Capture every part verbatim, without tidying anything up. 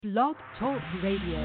Blog Talk Radio.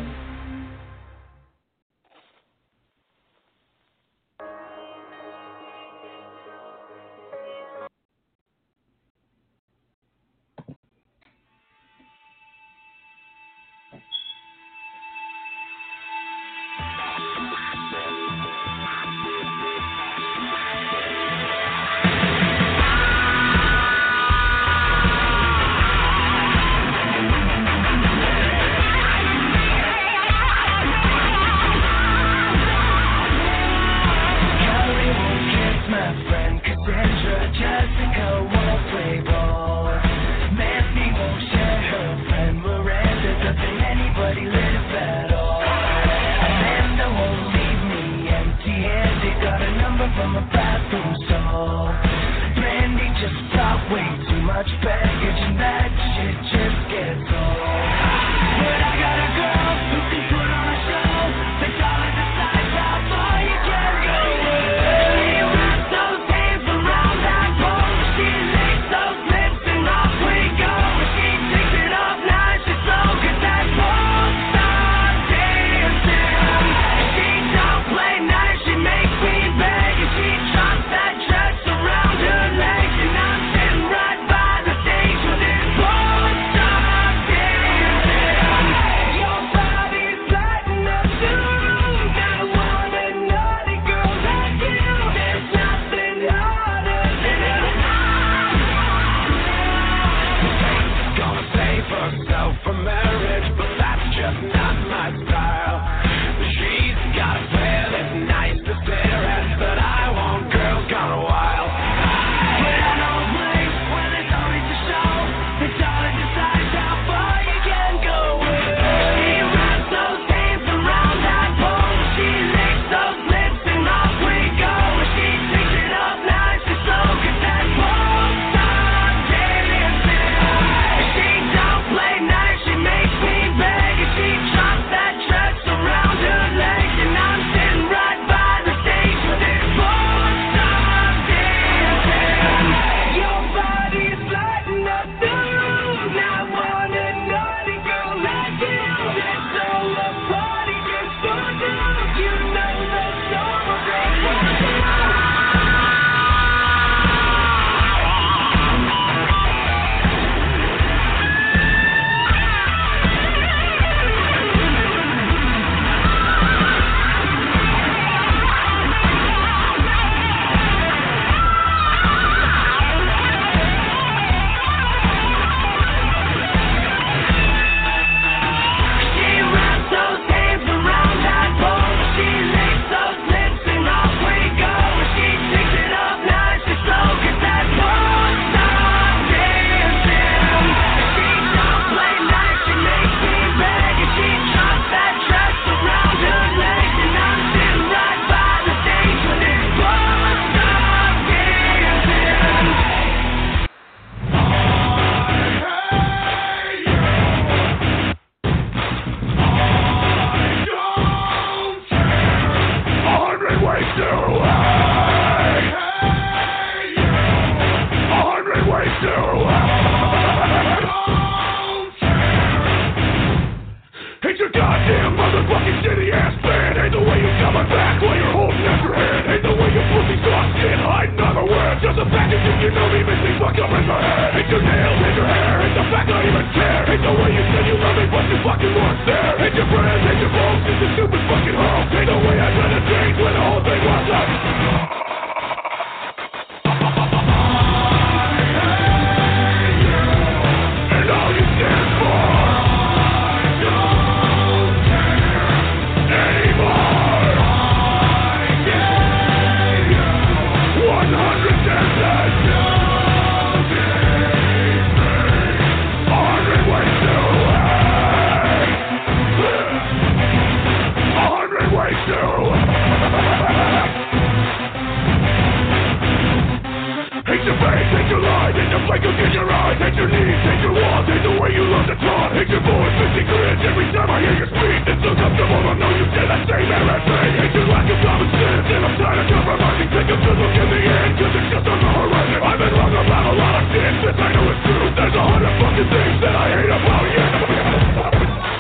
There's a hundred fucking things that I hate about you.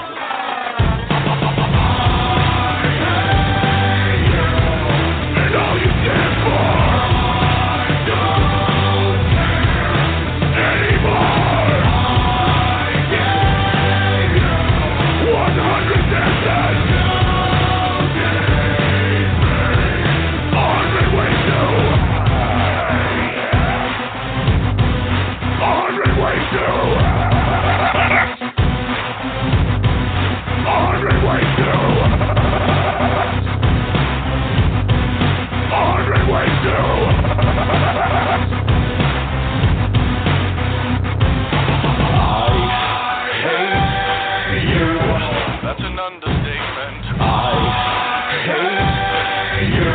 That's an understatement. I hate you.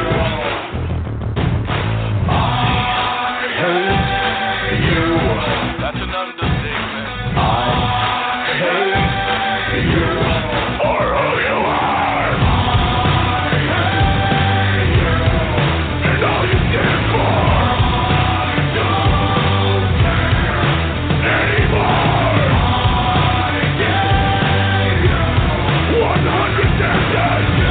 I hate you. That's an understatement. I hate you. For who you are. I hate you. And all you stand for. I don't care anymore. I gave you one hundred decades.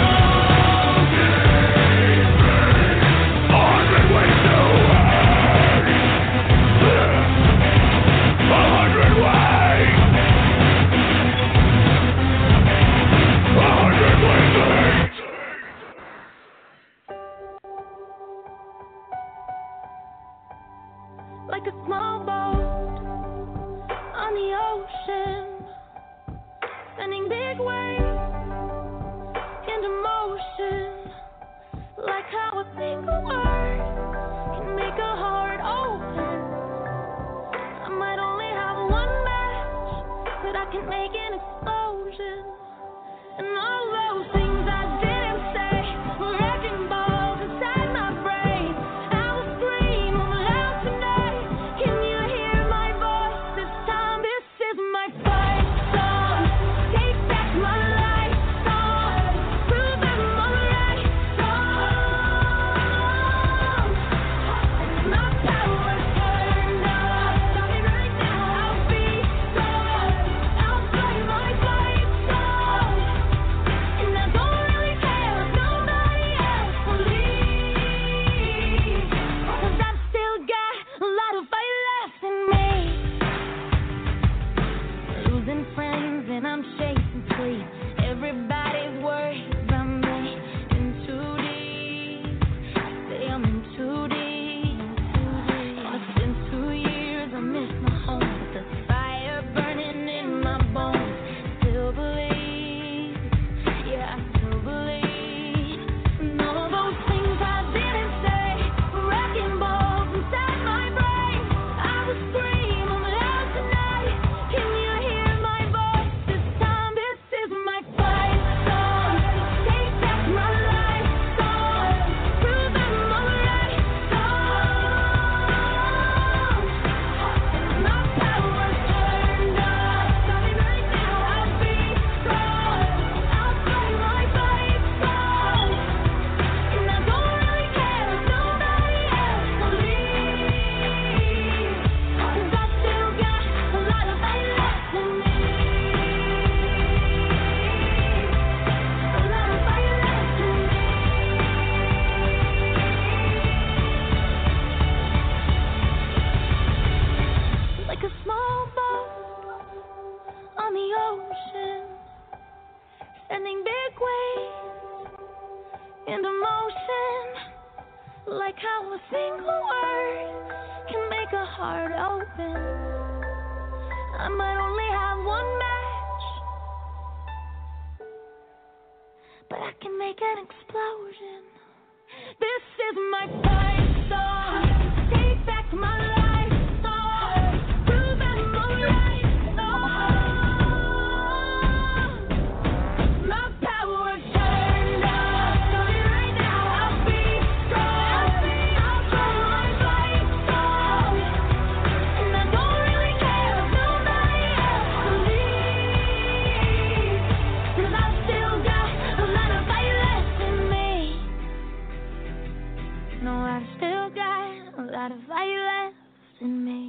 Like a small boat on the ocean, sending big waves into motion. Like how a single word can make a heart open. I might only have one match, but I can make an explosion. And all those things I didn't say were wrecking balls inside my brain. I will scream aloud tonight. Can you hear my voice this time? This is my fight song. Take back my life song. Prove I'm alright song. My power's turned up. Stop me right now. I'll be strong. I'll play my fight song. And I don't really care if nobody else believes. 'Cause I've still got a lot of fight left in me. Losing friends and I'm chasing sleep. Everybody's worried about me. In too deep. Say I'm in too deep. And it's been two years, I miss my home. But the fire burning in my bones. Still believe. Yeah, I still believe. And all those things I didn't say were wrecking balls inside my brain. I will scream aloud tonight. Can you hear my voice this time? This is my fight song. Take back my life song. Prove I'm alright song. My power's turned up. Stop me right now. I'll be strong. I'll play my fight song. And I don't really care if nobody else believes. 'Cause I still got a lot of fight left in me. A lot of fight left in me. Like a small boat on the ocean, sending big waves into motion. Like how a single word can make a heart open. I might only have one match, but I can make an explosion. This is my fight song. Take back my life song. Prove I'm alright song. My power's turned up. Stop me right now. I'll be strong. I'll play my fight song. And I don't really care if nobody else believes. 'Cause I've still got a lot of fight left in me. No, I've still got a lot of fight left in me.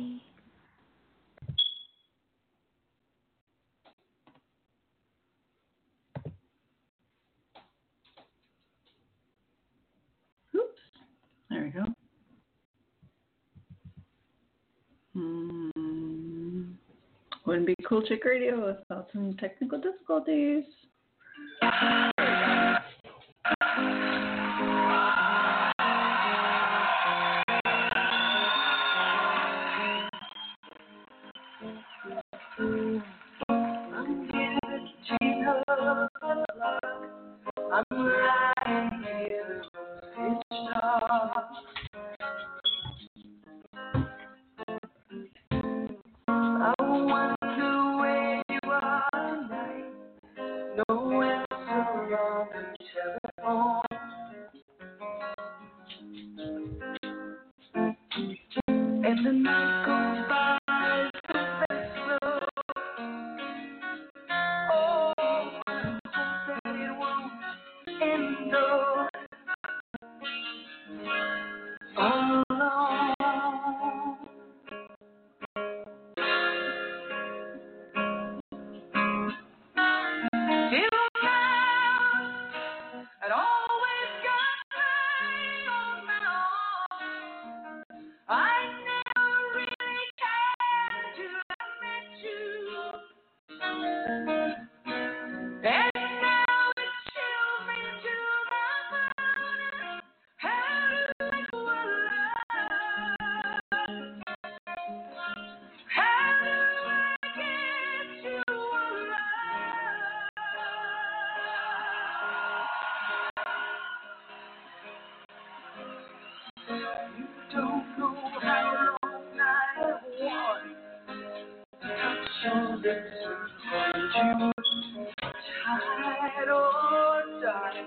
Oops. There we go. Hmm. Wouldn't be Cool Chick Radio without some technical difficulties. I'm lying here, switched off. I wonder where you are tonight. No Tide or die.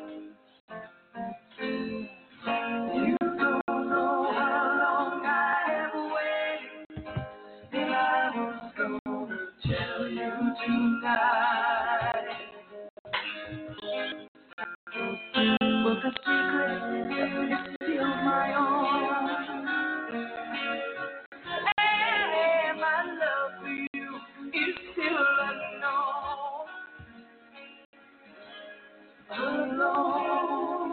You don't know how long I have waited, and I was gonna tell you tonight. But the secret is still my own, and my love for you is still unknown. Alone.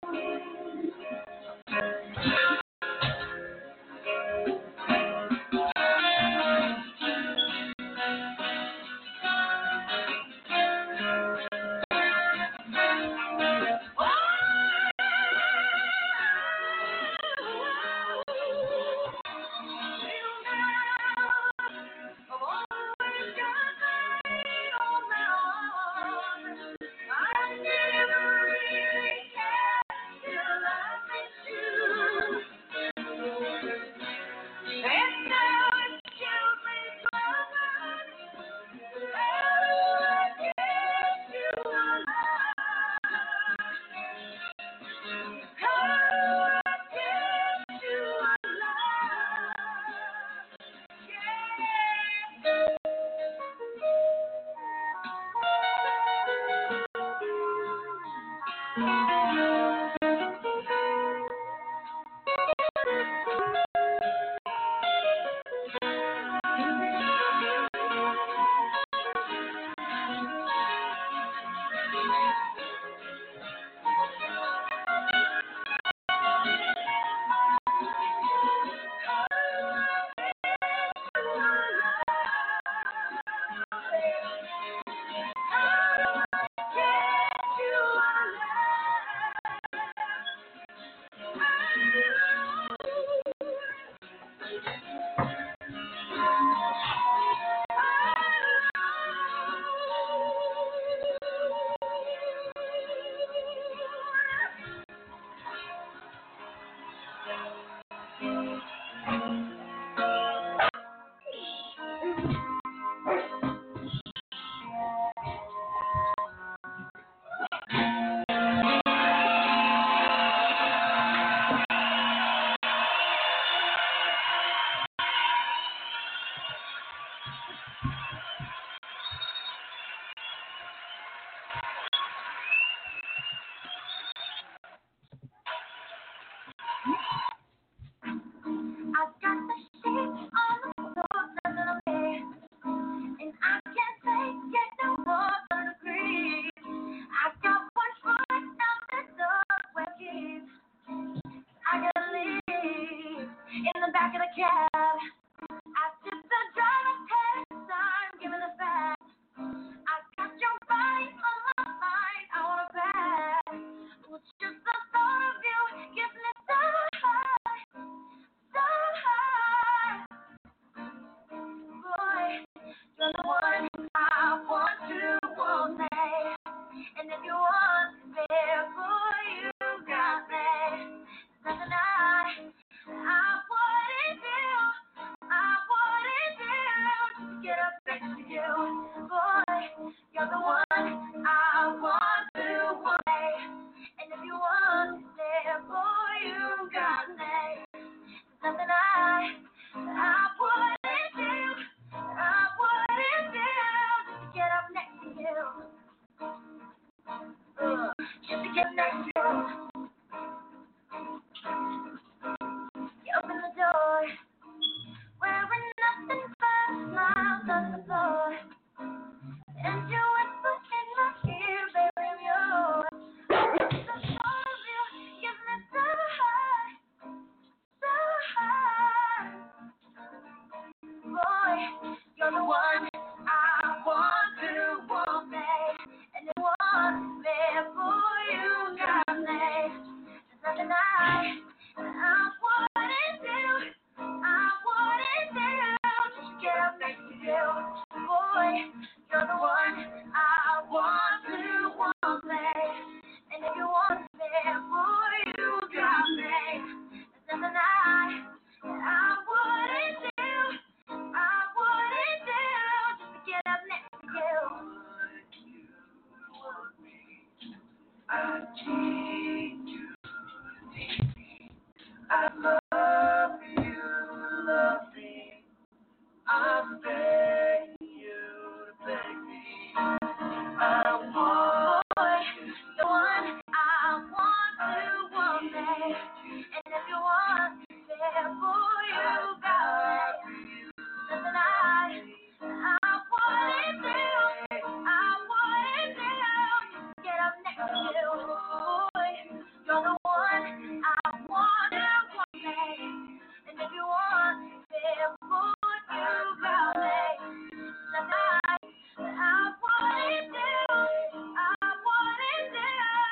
I need you deep. I love you, love me. I'm begging you to beg me. I want the one I want to want me. And if you want me there for you, God, nothing I, I want it to, I want it to get up next to you. Boy, you're the one I want to want me. And if you want me there for you, God, nothing I, I want it to, I want it to,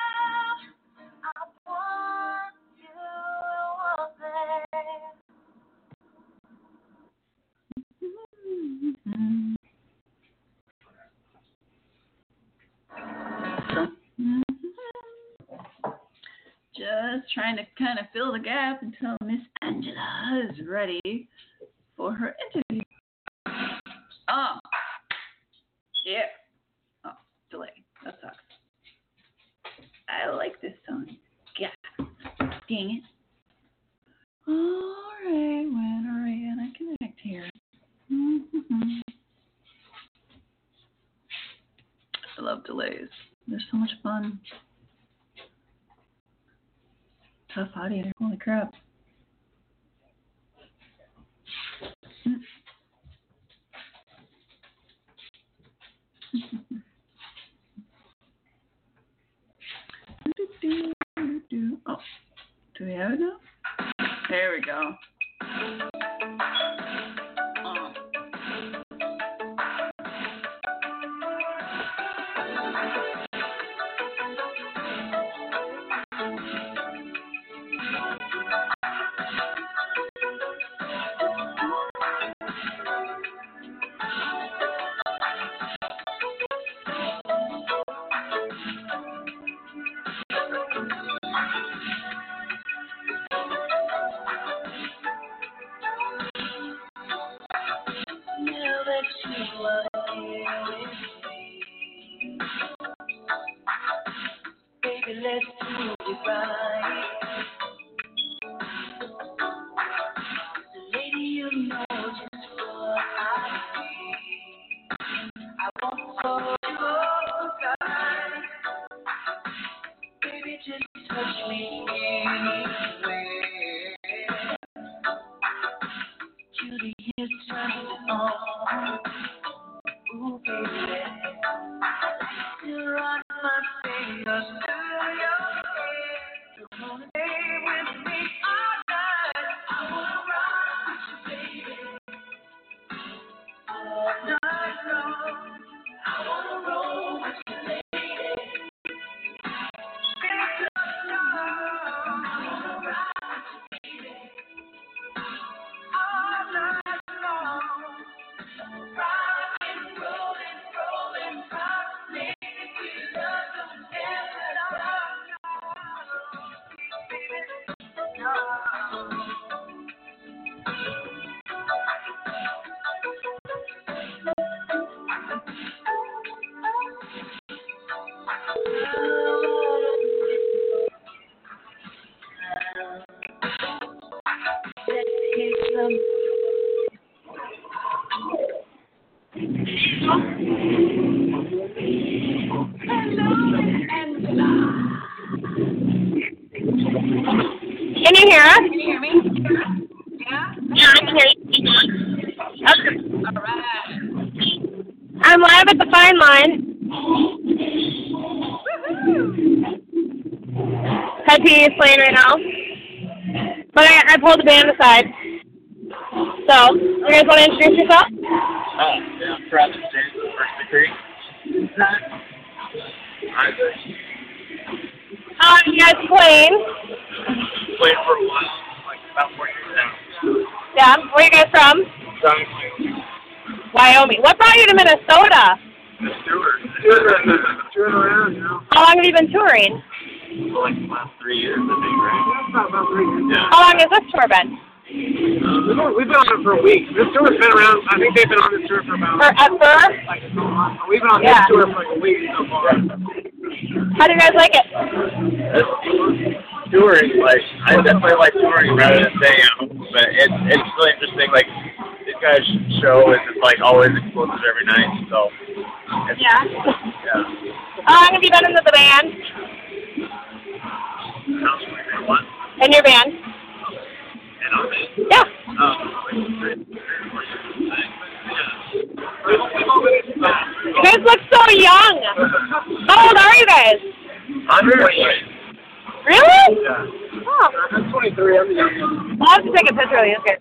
I want you to want me. Just trying to kind of fill the gap until Miss Angela is ready for her interview. Oh, yeah. Oh, delay. That sucks. I like this song. Yeah. Dang it. All right, when are we gonna connect here? Mm-hmm. I love delays. They're so much fun. Tough audio. Holy crap. Oh, do we have it now? There we go. Oh. Baby, let's do it right. Lady, you know just what I need. I won't hold you aside. Baby, just touch me anywhere. Cutie is turned on. Ooh, baby, to run my fingers through your hair. So come and stay with me all night. I wanna ride with you, baby, all night long. I wanna roll with you, lady. It's a song. I wanna ride with you, baby, all night long. Rockin', rollin', rollin', rockin'. Can you hear us? Can you hear me? Yeah? Yeah, I can hear you. Okay. All right. I'm live at the Fine Line. Peppy is playing right now. But I, I pulled the band aside. So, you guys want to introduce yourself? Oh, yeah, I'm Travis James with First Degree. Hi, How long have you guys playing? played for a while, like about four years now. Yeah, where are you guys from? Wyoming. Wyoming. What brought you to Minnesota? The Stewart. Touring around, you know. How long have you been touring? For like the last three years, I think, right? About, about three years. Yeah. How long has this tour been? Uh, we've been on it for a week. This tour's been around, I think they've been on this tour for about... Forever? Like, we've been on yeah. this tour for like a week so far. How do you guys like it? Touring, like, I definitely like touring rather than staying out, but it's it's really interesting. Like, these guys' show is just like always explosive every night, so. It's, Yeah. Yeah. How long have you been into the band? What? In your band? And on it? Yeah. Um, You guys look so young. How old are you guys? I'm twenty-eight. Really? Yeah. Oh. I'm twenty-three. I'm the youngest. I'll have to take a picture of you. Okay.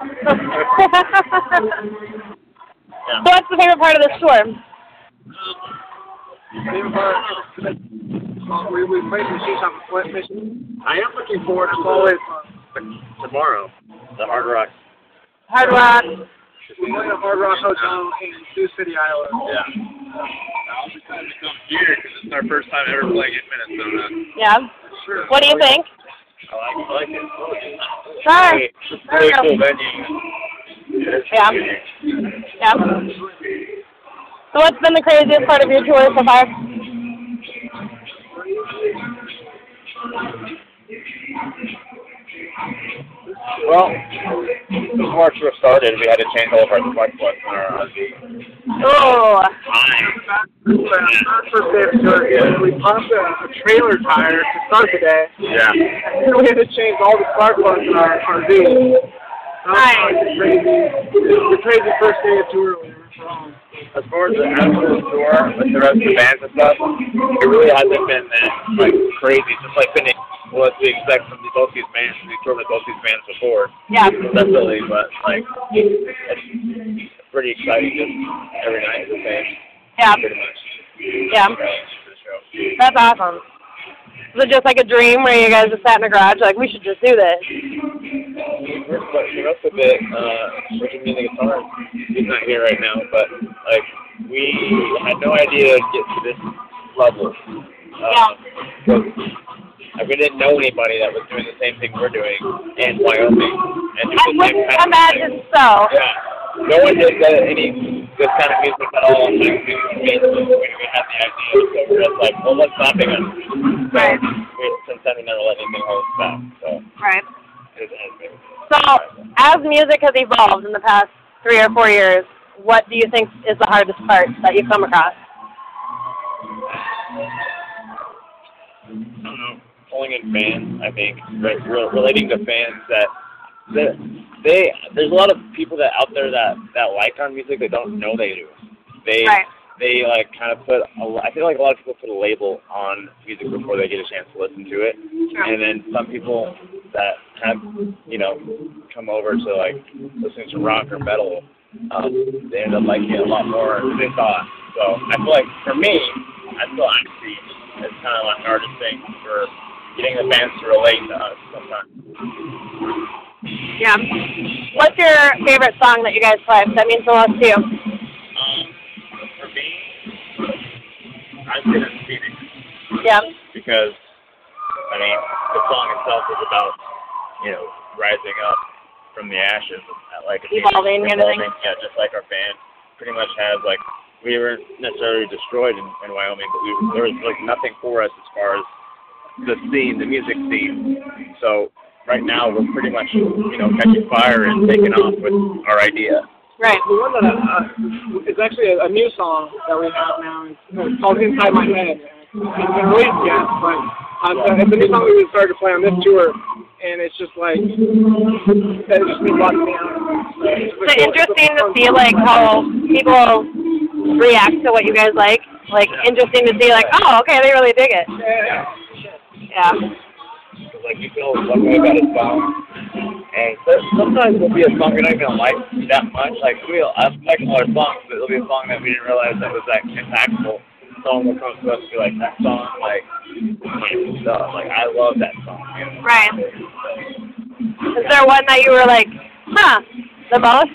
So what's the favorite part of this tour? Favorite part? We we played the Machine Shop Flint Mission. I am looking forward to always tomorrow. The Hard Rock. Hard Rock. We're going to Hard Rock Hotel in Sioux City, Iowa. Yeah. I'll be glad to come here because it's our first time ever playing in Minnesota. Yeah. Sure. What do you think? I like, I like it. Sure. Really, really cool venue. Yeah. Yeah. So what's been the craziest part of your tour so far? Well, before our tour started, we had to change all of our spark plugs on our R V. Oh. First day of the tour, we popped a, a trailer tire to start the day. Yeah. And then we had to change all the spark plugs in our R V. Nice. The crazy first day of tour. As far as the actual tour with the rest of the bands and stuff, it really hasn't been that like crazy. Just like been what we expect from both these bands. We toured with both these bands before. Yeah. Definitely, but like it's pretty exciting. Just every night the same. Yeah. Pretty much. Yeah. That's awesome. Was it just like a dream where you guys just sat in a garage like, we should just do this? But the rest of it, uh, Richard being the guitarist, he's not here right now, but like we had no idea to get to this level. Uh, Yeah. Like, we didn't know anybody that was doing the same thing we're doing in Wyoming. And I do the same wouldn't kind of imagine thing. so. Yeah. No one did uh, any this kind of music at all. Like, we, we, we had the idea, so we were just like, well, what's stopping us? So, Right. we, since then, we never let anything hold us back. So, Right. it has been. So, as music has evolved in the past three or four years, what do you think is the hardest part that you've come across? I don't know. Pulling in fans, I think, re- re- relating to fans that, that they there's a lot of people that out there that, that like our music that don't know they do. They Right. they like kind of put a, I feel like a lot of people put a label on music before they get a chance to listen to it, and then some people that have you know come over to like listening to rock or metal, um, they end up liking it a lot more than they thought. So I feel like for me, I feel like it's kind of like the hardest thing for getting the fans to relate to us sometimes. Yeah. What's your favorite song that you guys play that means the most to you? Um, for me, I'd say that's Phoenix. Yeah. Because, I mean, the song itself is about, you know, rising up from the ashes. At like a Evolving kind of thing. Yeah, just like our band pretty much has, like, we weren't necessarily destroyed in, in Wyoming, but we there was, like, nothing for us as far as the scene, the music scene. So right now we're pretty much, you know, catching fire and taking off with our idea. Right. The one that uh, it's actually a, a new song that we have now. It's called Inside My Head. It's been released yet, but um, it's a new song we started to play on this tour, and it's just like it just means a lot to me. It's interesting to see like how people react to what you guys like. Like interesting to see like, oh, okay, they really dig it. Yeah. Yeah. Because, like, you feel one way about a song, and sometimes it'll be a song we don't even like that much. Like, we'll, I like all our songs, but it'll be a song that we didn't realize that was that impactful. Someone will come to us and be like, that song, like, stuff. Like, I love that song. You know? Right. Is there one that you were like, huh, the most?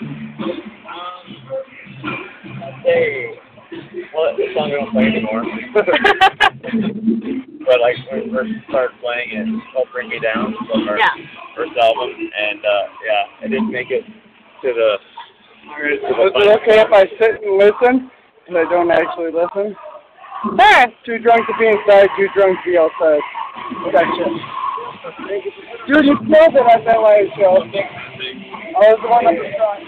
Hey, well, the song we don't play anymore. But like when we first started playing it, "Don't Bring Me Down" from our Yeah. first album, and uh, yeah, it didn't make it to the. Is it okay if I sit and listen and I don't actually listen? Sure. Too drunk to be inside, too drunk to be outside. Gotcha. Dude, you killed it at that live show. I was the one that was drunk.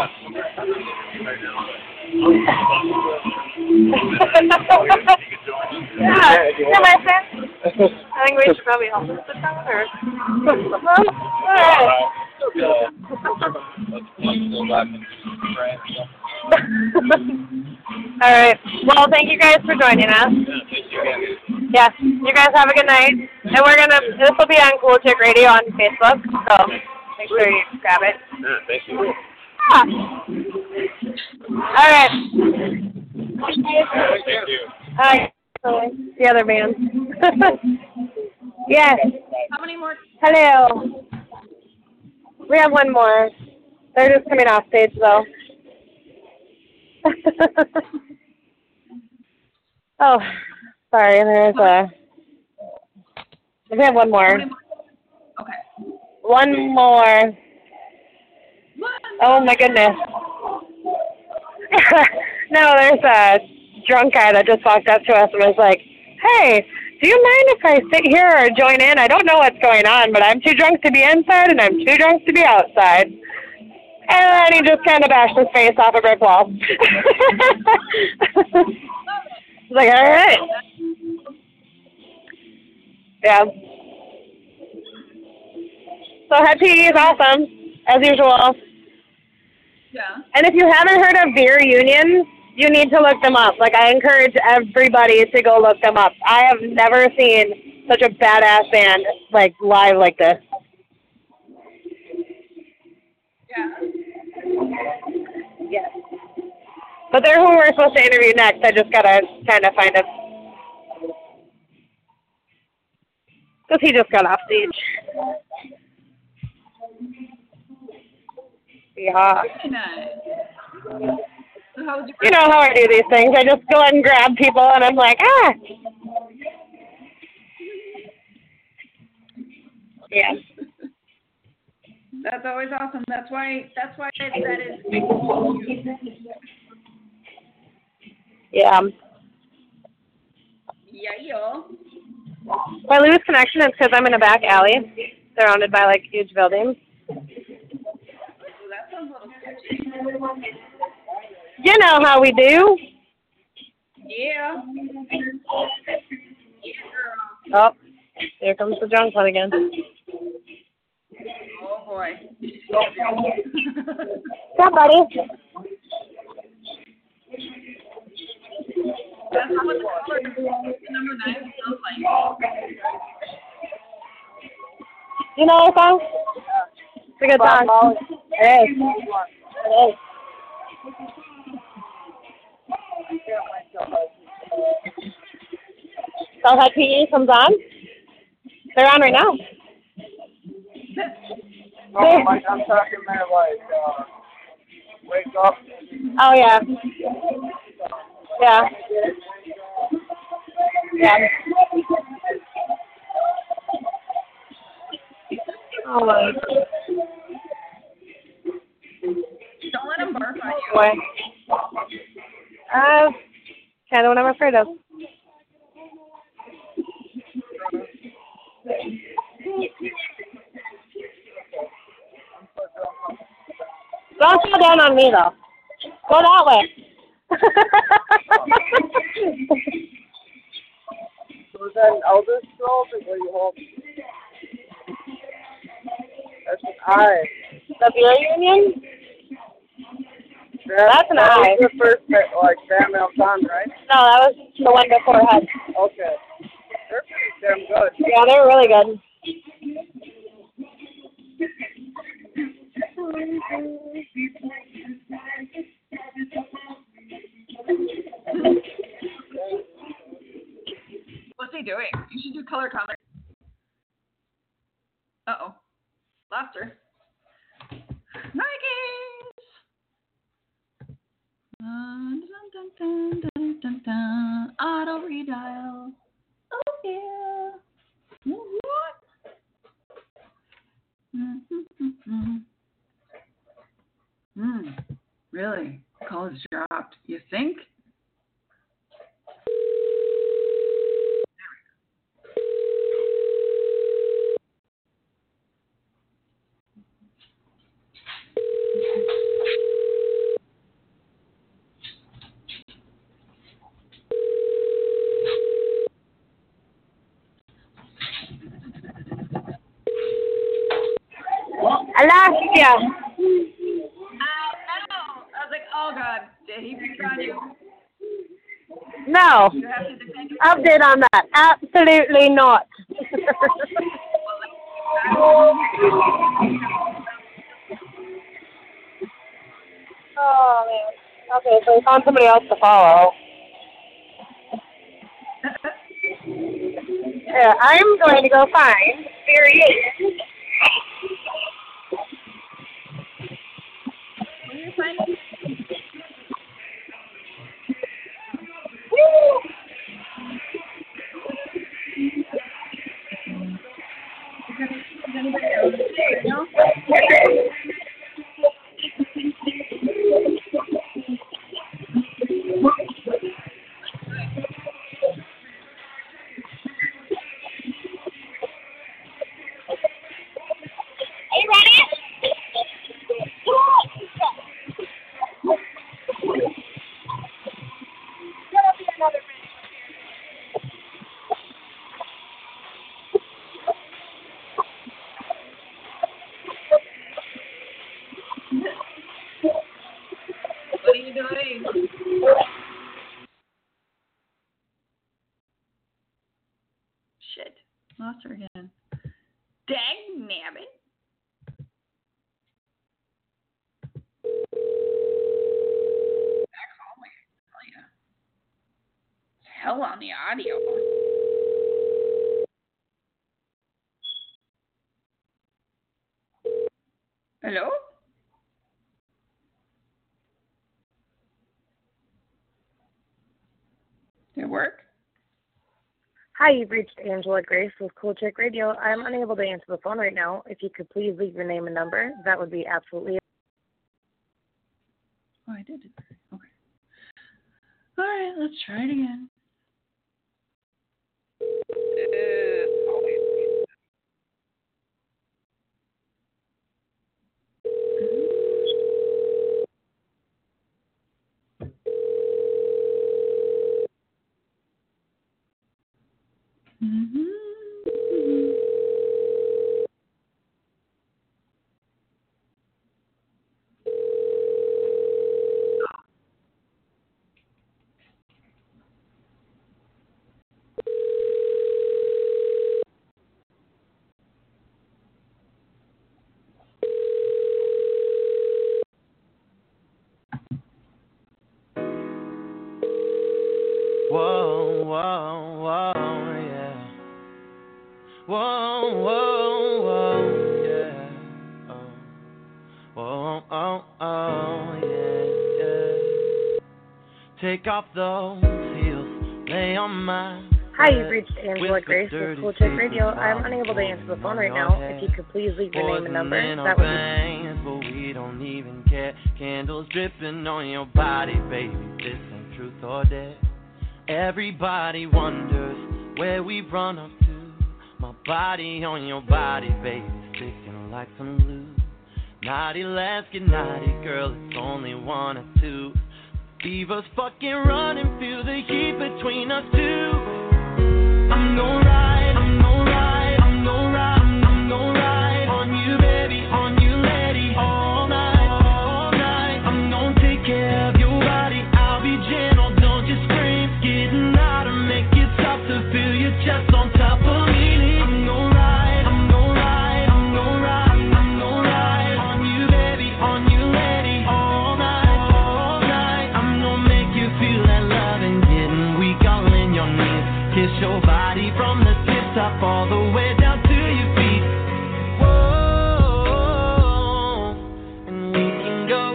Yeah, yeah, my friend. I think we should probably help us sit down, or... Alright. Alright. Well, thank you guys for joining us. Yeah, you guys have a good night. And we're gonna, this will be on Cool Chick Radio on Facebook, so make sure you grab it. Yeah, thank you. Yeah. Alright. Thank you. Alright. The other band. Yes. How many more? Hello. We have one more. They're just coming off stage, though. Oh, sorry. There's a. We have one more. Okay. One more. Oh my goodness. No, there's a drunk guy that just walked up to us and was like, "Hey, do you mind if I sit here or join in? I don't know what's going on, but I'm too drunk to be inside and I'm too drunk to be outside." And then he just kind of bashed his face off a brick wall. He's like, all right. Yeah. So Head P E is awesome, as usual. Yeah. And if you haven't heard of Beer Union, you need to look them up. Like, I encourage everybody to go look them up. I have never seen such a badass band, like, live like this. Yeah. Yes. But they're who we're supposed to interview next. I just gotta kind of find him. Because he just got off stage. Yeah. Very nice. So how was your You know how I do these things. I just go out and grab people, and I'm like, ah. Yeah. That's always awesome. That's why. That's why that is. Yeah. Yeah, yo. If I lose connection, it's because I'm in a back alley, surrounded by like huge buildings. Well, that sounds a little sketchy. You know how we do. Yeah. Yeah, girl. Oh, here comes the drunk one again. Oh boy. What's up, buddy? That's what the color number nine sounds like. You know our song? It's a good song. It is. It is. Southside P E comes on. They're on right now. Oh, my, I'm talking there like, uh, wake up. Oh, yeah. Yeah. Yeah. Oh, my. Don't let him barf on you. Boy. Uh, kind of what I'm afraid of. Don't go down on me, though. Go that way. So is that an elder scrolls or what do you hold? That's an eye. The Beer Union? Yeah, That's an that eye. was the first, like, band that was on, right? No, that was the one before Head. Okay. They're pretty damn good. Yeah, they're really good. What's he doing? You should do color comment. Uh-oh. Lost her. Nikes! Dun, dun, dun, dun, dun, dun. Auto redial. Oh, yeah. What? Mm-hmm. Mm, really? Call has dropped. You think? yeah. I know. I was like, oh God, did he pick on you? No. You have to defend yourself. Update on that. Absolutely not. Oh, man. Okay, so we found somebody else to follow. Yeah, I'm going to go find variation. What are you finding? Woo! Is anybody else? No? Are you ready? What are you doing? Shit. Lost her again. Dang nabbit. Back home, I tell ya. Hell on the audio. Hello? Did it work? Hi, you've reached Angela Grace with Cool Chick Radio. I'm unable to answer the phone right now. If you could please leave your name and number, that would be absolutely. Oh, I did it. Okay. All right, let's try it again. Uh, always. Mm-hmm. Whoa, whoa, whoa, yeah. Whoa, whoa, whoa, yeah. Oh, whoa, oh, oh, yeah, yeah. Take off those heels, lay on my. Hi, you've reached Angela Grace with Cool Chick Radio. I'm unable to answer the phone right now. If you could please leave your name and number, that would be. But we don't even care. Candles dripping on your body, baby. This ain't truth or dare. Everybody wonders where we run up to. My body on your body, baby, sticking like some glue. Naughty, let's get naughty, girl, it's only one or two. Leave us fucking running, feel the heat between us two. I'm gon' ride, I'm gon' ride, I'm gon' ride, I'm gon' ride on you, baby, on you, lady, all night, all night. I'm gon' take care of your body, I'll be gentle, don't just scream. Getting louder, make it tough to feel your chest on top of me. I'm gon' ride, I'm gon' ride, I'm gon' ride, I'm gon' ride on you, baby, on you, lady, all night, all night. I'm gon' make you feel that love and getting weak all in your knees. Kiss your body from the tip top all the way down to your feet. Whoa, and we can go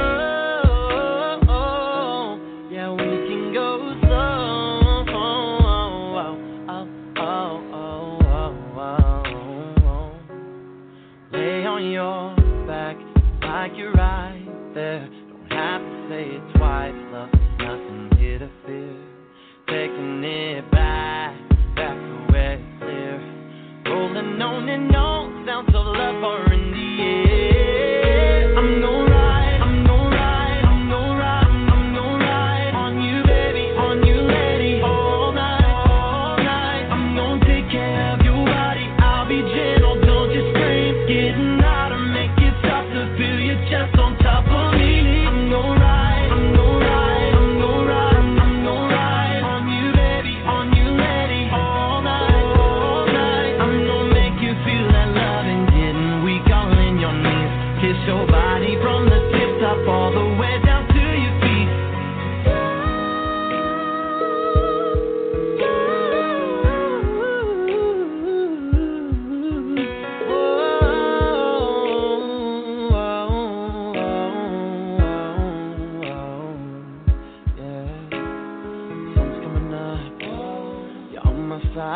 slow. Yeah, we can go slow. Oh, oh, oh, oh, oh, oh. Lay on your back like you're right there. Don't have to say it twice. Love, there's nothing here to fear. Taking it back, back to where it's clear. Rolling on and on, sounds of love are in the air. I'm gon' ride, I'm gon' ride, I'm gon' ride, I'm gon' ride on you, baby, on you, lady, all night, all night. I'm gon' take care of your body, I'll be gentle, don't just scream. Getting louder, make it stop.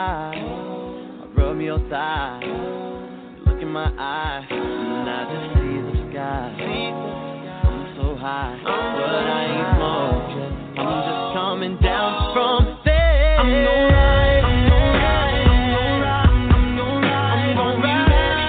side, I rub your thigh. You look in my eyes, and I just see the sky. I'm so high, but I ain't smoking. I'm just coming down from there. I'm gon' ride, I'm gon' ride, I'm gon' ride, I'm gon' ride, I'm gon' ride.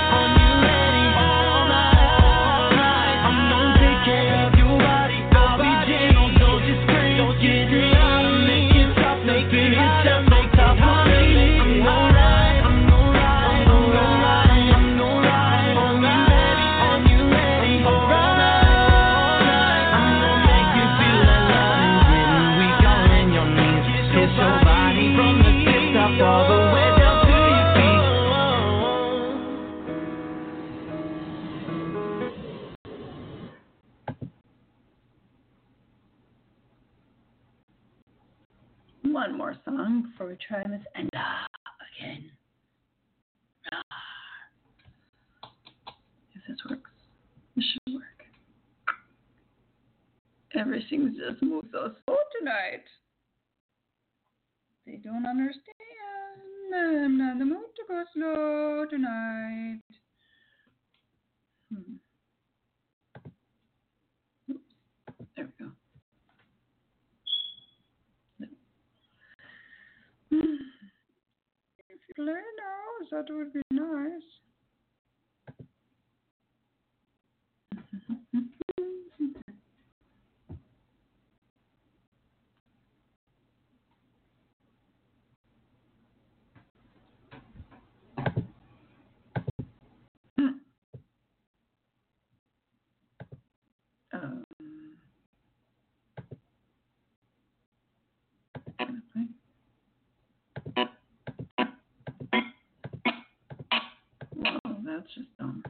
One more song before we try Miss Enda again. If this works, this should work. Everything just moves so slow tonight. They don't understand. I'm not in the mood to go slow tonight. Hmm. Oops. There we go. If you play now, that would be nice. um. Whoa, that's just dumb.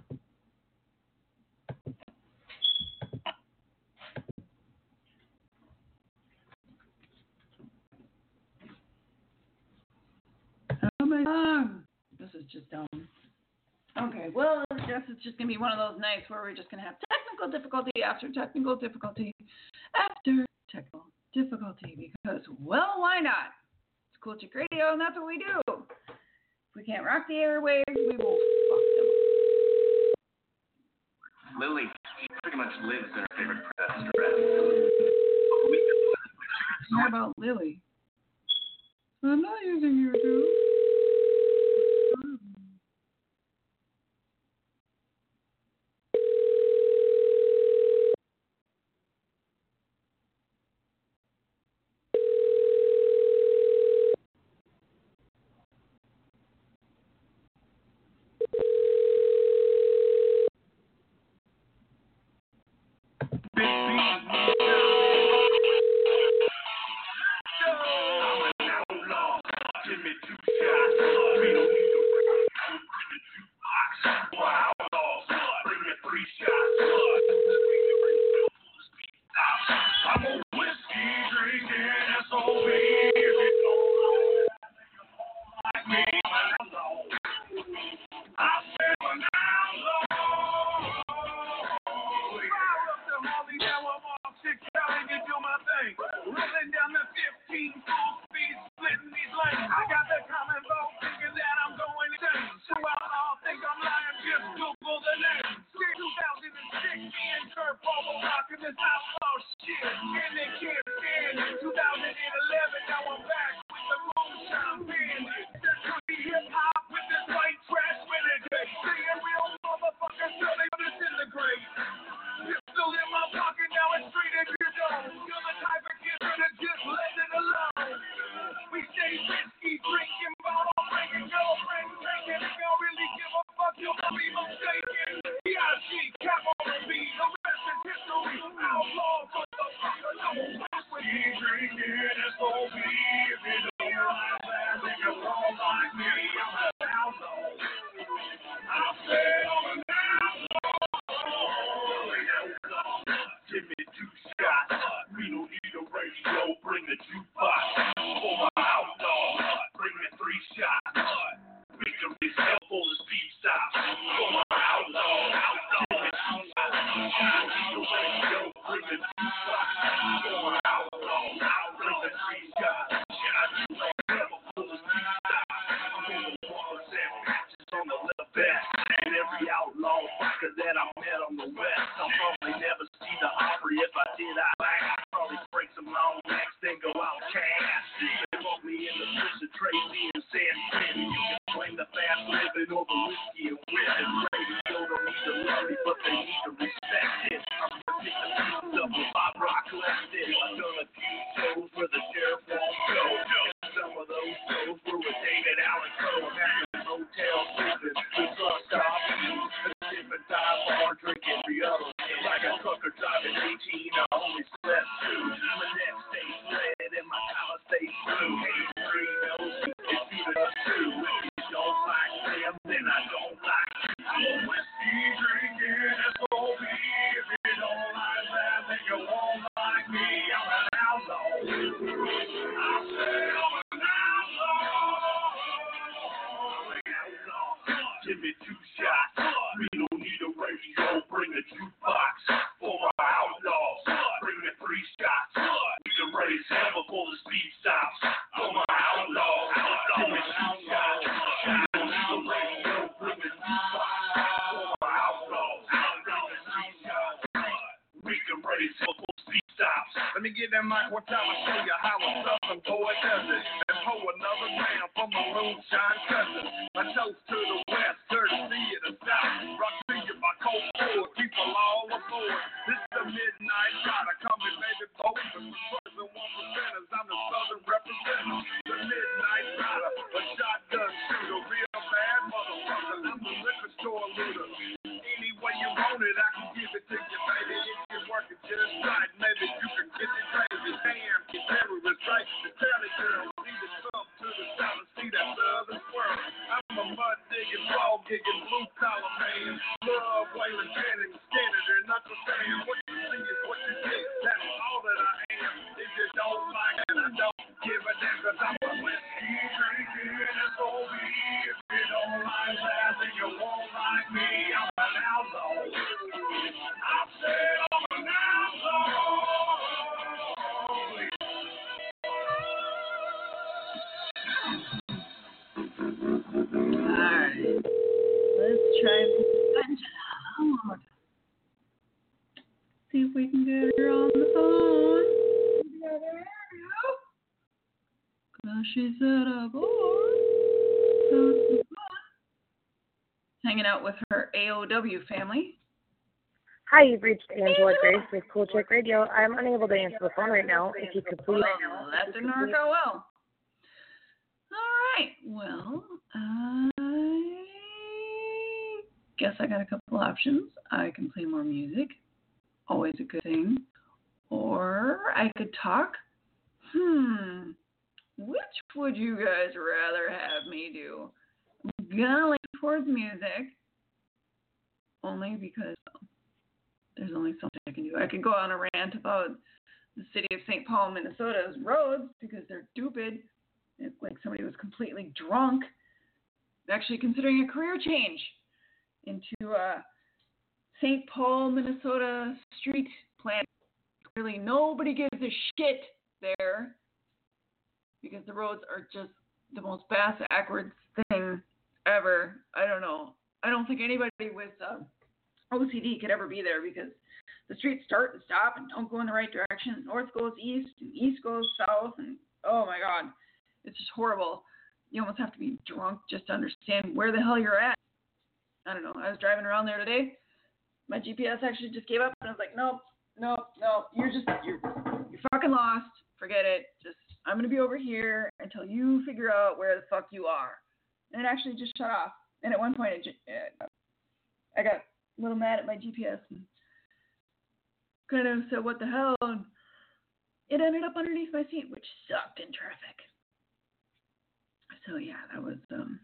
Oh my God. This is just dumb. Okay, well, I guess it's just going to be one of those nights where we're just going to have technical difficulty after technical difficulty after technical difficulty because, well, why not? It's Cool Chick Radio, and that's what we do. If we can't rock the airwaves, we will fuck them up. Lily pretty much lives in her favorite princess dress. How about Lily? I'm not using YouTube. Drinking over whiskey and women. Radio don't need to love me, but they need to respect it. I'm gonna take the piece up with Bob Rock collected. I've done a few shows where the sheriff won't go. Some of those shows were with David Allen Coe. Hotel sleeping, the truck stop, a different time bar drinking the other. Like a trucker driving eighteen, I only slept two. My neck stays red and my collar stays blue. eighty-three knows it's even a two. If you don't like them, then I don't like you. I'm a whiskey drinking S O B. If you don't like that, then you won't like me. I'm an outlaw. I say I'm an outlaw. Give me two shots. We don't need a radio. Bring a jukebox for my outlaws. Bring me three shots. We can raise hell before the speed stops. For my outlaws. Give me two shots. We don't need a radio. Bring me jukebox for my outlaws. Bring me three shots. We can raise hell before the speed stops. Let me get that mic one time and show you how a southern boy does it. And pour another round for my moonshine cousin. I toast to the west, courtesy of the south. Rock to you by Cold War, people all aboard. This is the midnight rider, call me baby boat. The first and one percenters, I'm the southern representative. The midnight rider, a shotgun shooter, real bad motherfucker. I'm the liquor store looter. Any way you want it, I can give it to you, baby. If you're working just right, maybe you can get it crazy. Damn, you terrorist, right? The tally girl, need to come to the south and see that southern world. I'm a mud digging, ball gigging, blue collar man. Love Waylon Jennings, skinning and not the same. What you see is what you get. That's all that I am. If you don't like it, I don't give a damn, cause I'm a whiskey drinking S O B. If you don't like that, then you won't like me. I'm an outlaw. I said I'm an outlaw. Alright. Let's try Angela. See if we can get her on the phone. Cause she's at a board. Hanging out with her A O W family. Hi, you've reached Angela Grace with Cool Chick Radio. I'm unable to answer the phone right now. If you could please... Well, that didn't work out well. All right. Well, I guess I got a couple options. I can play more music. Always a good thing. Or I could talk. Hmm. Which would you guys rather have me do? I'm gonna lean towards music. Only because there's only something I can do. I could go on a rant about the city of Saint Paul, Minnesota's roads because they're stupid. It's like somebody was completely drunk, actually considering a career change into a Saint Paul, Minnesota street plan. Clearly nobody gives a shit there because the roads are just the most bass-backwards thing ever. I don't know. I don't think anybody with uh, O C D could ever be there because the streets start and stop and don't go in the right direction. North goes east and east goes south, and oh my God, it's just horrible. You almost have to be drunk just to understand where the hell you're at. I don't know. I was driving around there today. My G P S actually just gave up, and I was like, nope, nope, nope. You're just you're you're fucking lost. Forget it. Just I'm gonna be over here until you figure out where the fuck you are. And it actually just shut off. And at one point, it just, uh, I got a little mad at my G P S and kind of said, what the hell? And it ended up underneath my seat, which sucked in traffic. So, yeah, that was, um,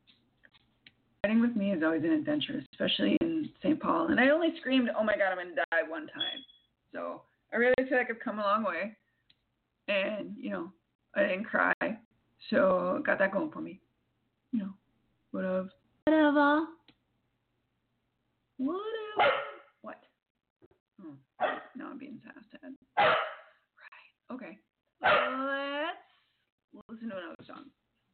riding with me is always an adventure, especially in Saint Paul. And I only screamed, oh, my God, I'm going to die one time. So I really feel like I've come a long way. And, you know, I didn't cry. So got that going for me. You know, whatever. Whatever. Whatever. What? Oh, now I'm being sassed at. Right. Okay. Let's listen to another song.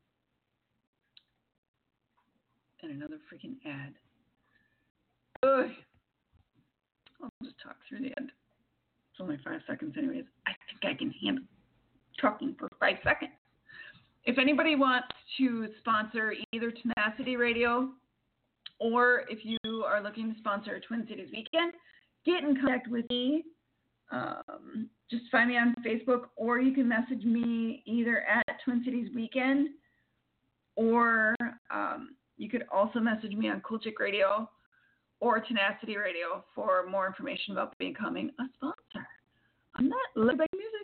And another freaking ad. Ugh. I'll just talk through the end. It's only five seconds anyways. I think I can handle talking for five seconds. if anybody wants to sponsor either Tenacity Radio or if you are looking to sponsor Twin Cities Weekend, get in contact with me. Um, just find me on Facebook, or you can message me either at Twin Cities Weekend, or um, you could also message me on Cool Chick Radio or Tenacity Radio for more information about becoming a sponsor. I'm not Little Big Music.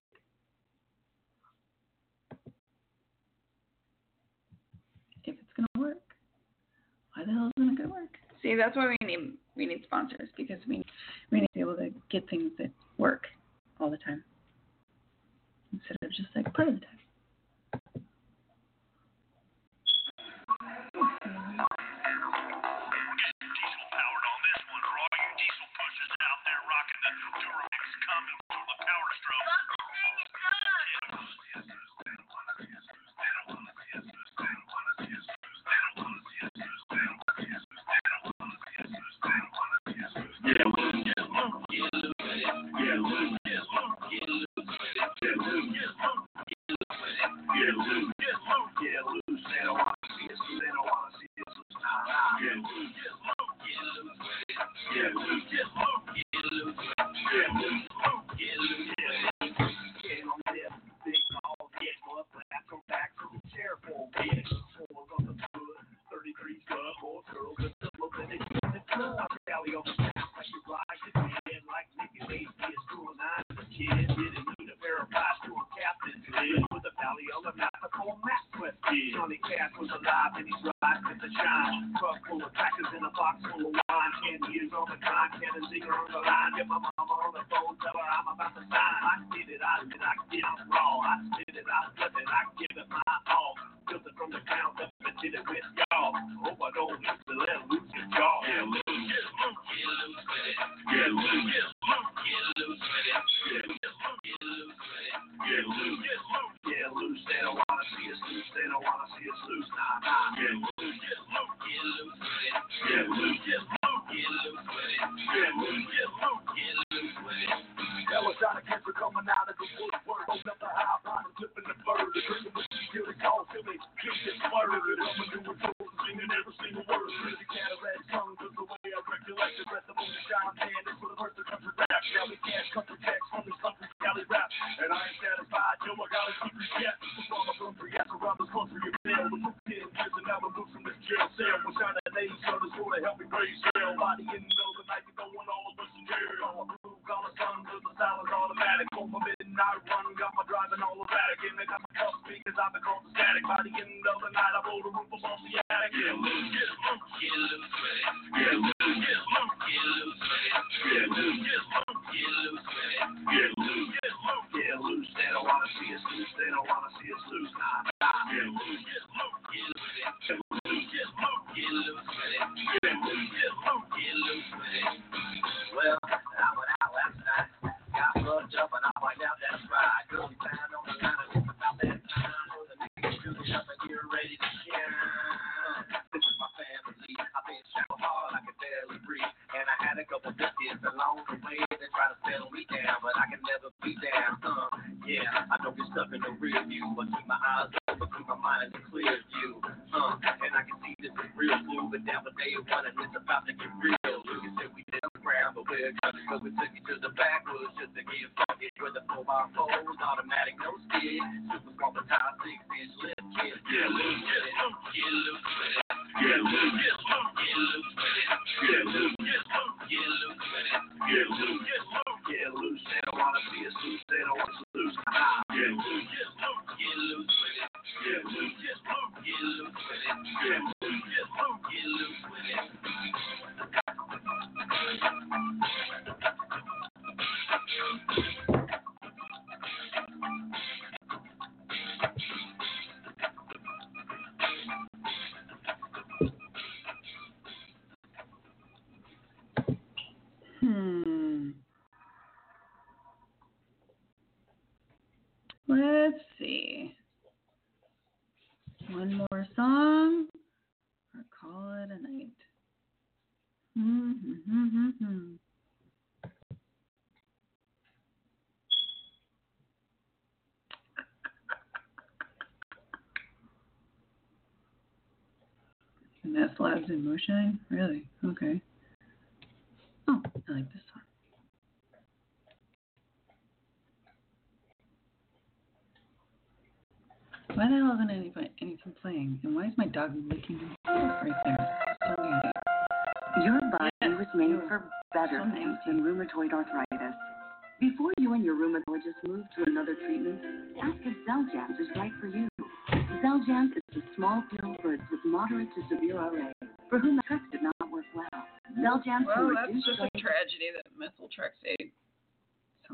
If it's gonna work, why the hell isn't it gonna work? See, that's why we need we need sponsors, because we we need to be able to get things that work all the time instead of just like part of the time. Hmm. Let's see. One more song, or call it a night. Mm-hmm. And that's Labs in Moonshine? Really? Okay. Oh, I like this song. Why the hell isn't anything, anything playing? And why is my dog licking himself right there? So weird. Your body was made for better So things nasty. than rheumatoid arthritis. Before you and your rheumatologist move to another treatment, ask if Xeljanz is right for you. Xeljanz is a small pill for with moderate to severe R A, for whom Metrex did not work well. Xeljanz Well, can that's reduce just a strain- tragedy that methotrexate. So,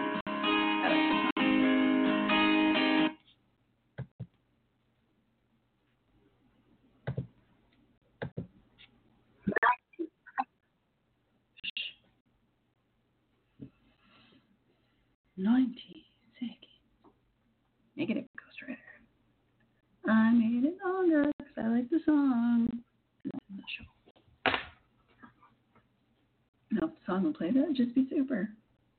ninety seconds. Negative Ghost Rider. I made it longer because I like the song. And that's in the show. Now, if the song will play, that would just be super.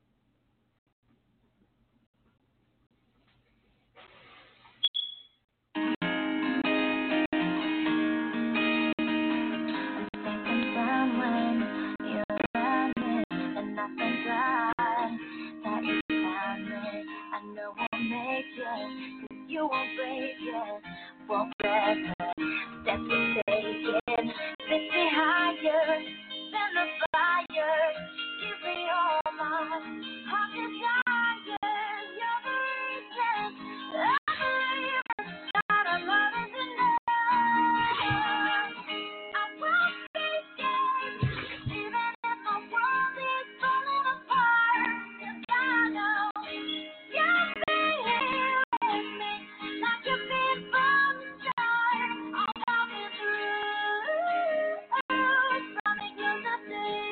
You won't break it, won't break it. Steps we're taking, fifty higher than the fire. Give me all my heart desire. You're the reason I believe that our love is enough. I won't be scared, even if my world is falling apart. 'Cause I know you'll be here with me, like you've been from the start. All I've been through, from the guilt of sin.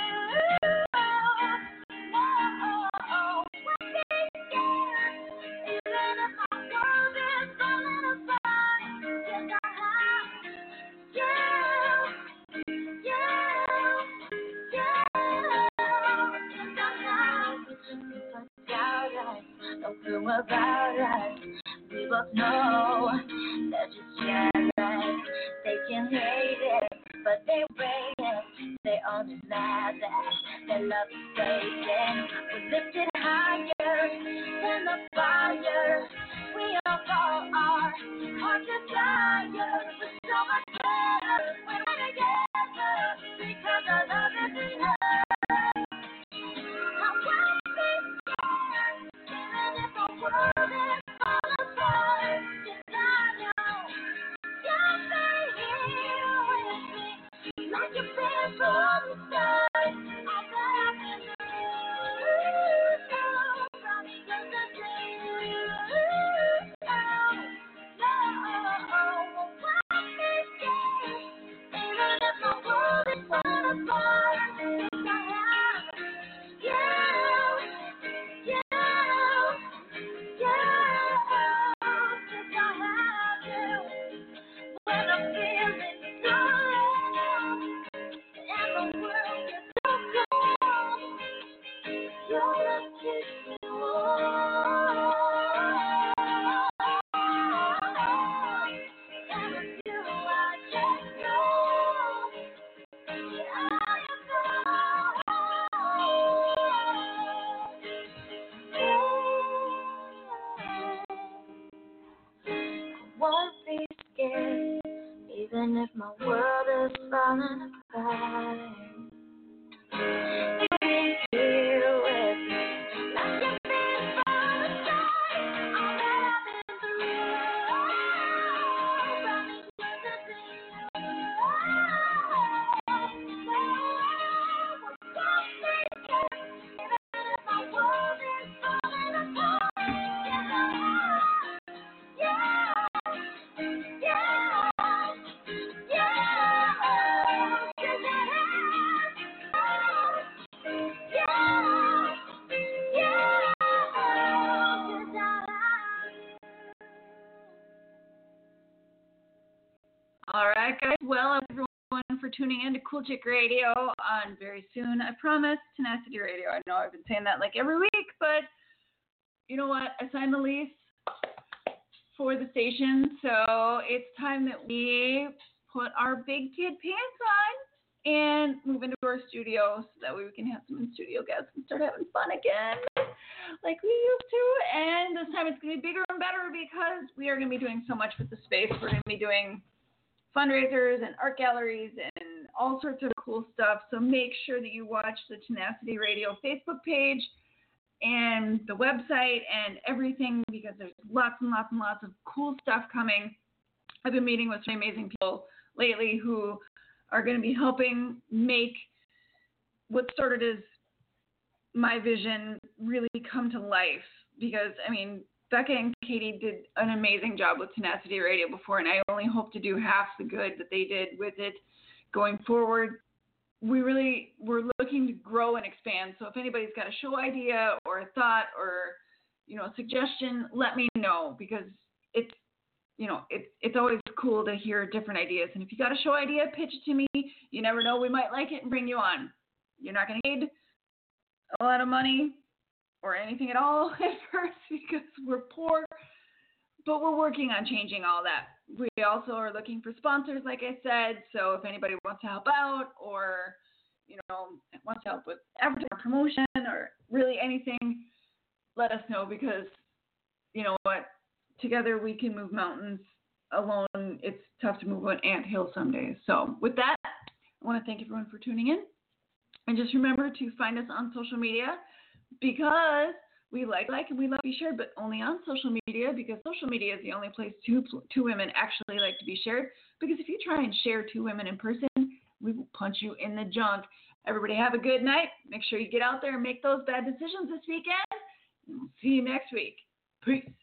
Oh, won't be scared, even if my world is falling apart. 'Cause I have you, you, you. 'Cause I have you, without us, no clue about us. We both know they're just jealous. They can hate it, but they rate it. They only mad that their love is fading. We're lifted higher than the fire. We all fall our heart desire. We're so much better when we're together, because our love is enough. I won't be scared, even if the world is falling apart. 'Cause I know you'll be here with me, like you've been from the start. All that I've been through, from the guilt of sin. No, I won't be scared, even if the world is falling apart. 'Cause I have you, you, you. 'Cause I have you. When I'm feeling so low and the world is so cold, your love keeps me warm. And with you I just know I am I won't be scared, even if my world is falling apart. Be here with me, like you've been from the start. All that I've been through, from the guilt of sin. Won't be scared, even if my world is falling apart. 'Cause I have you, you, you. 'Cause I have you, you, you. 'Cause I have you. all right, guys. Well, everyone for tuning in to Cool Chick Radio on very soon. I promise, Tenacity Radio. I know I've been saying that like every week, but you know what? I signed the lease for the station, so it's time that we put our big kid pants on and move into our studio so that way we can have some in-studio guests and start having fun again like we used to. And this time it's going to be bigger and better because we are going to be doing so much with the space. We're going to be doing fundraisers and art galleries and all sorts of cool stuff. So make sure that you watch the Tenacity Radio Facebook page and the website and everything because there's lots and lots and lots of cool stuff coming. I've been meeting with some amazing people lately who are going to be helping make what started as my vision really come to life because, I mean, Becca and Katie did an amazing job with Tenacity Radio before, and I only hope to do half the good that they did with it going forward. We really, we're looking to grow and expand, so if anybody's got a show idea or a thought or, you know, a suggestion, let me know because it's, you know, it's it's always cool to hear different ideas. And if you got a show idea, pitch it to me. You never know, we might like it and bring you on. You're not going to need a lot of money or anything at all at first because we're poor, but we're working on changing all that. We also are looking for sponsors, like I said. So if anybody wants to help out or, you know, wants to help with advertising or promotion or really anything, let us know because, you know what, together we can move mountains. Alone, it's tough to move an anthill some days. So with that, I want to thank everyone for tuning in. And just remember to find us on social media because we like, like, and we love to be shared, but only on social media because social media is the only place two, two women actually like to be shared. Because if you try and share two women in person, we will punch you in the junk. Everybody have a good night. Make sure you get out there and make those bad decisions this weekend. And we'll see you next week. Peace.